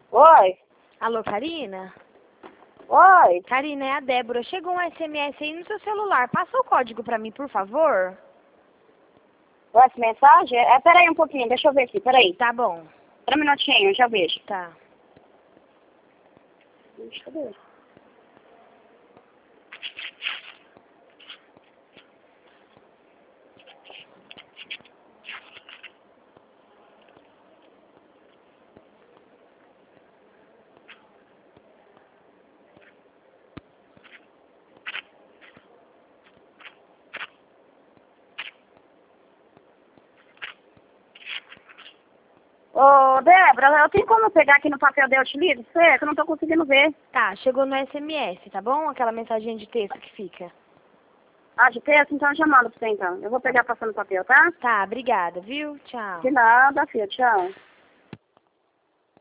Oi? Alô, Karina? Oi? Karina, é a Débora. Chegou um SMS aí no seu celular. Passa o código pra mim, por favor. Essa mensagem? Peraí um pouquinho, deixa eu ver aqui, peraí. Tá bom. Espera um minutinho, já vejo. Tá. Ixi, cadê? Ô, Débora, eu tenho como pegar aqui no papel de utilizo? Você, que eu não tô conseguindo ver. Tá, chegou no SMS, tá bom? Aquela mensagem de texto que fica. Ah, de texto? Então eu já mando pra você, então. Eu vou pegar passando no papel, tá? Tá, obrigada, viu? Tchau. De nada, filha. Tchau.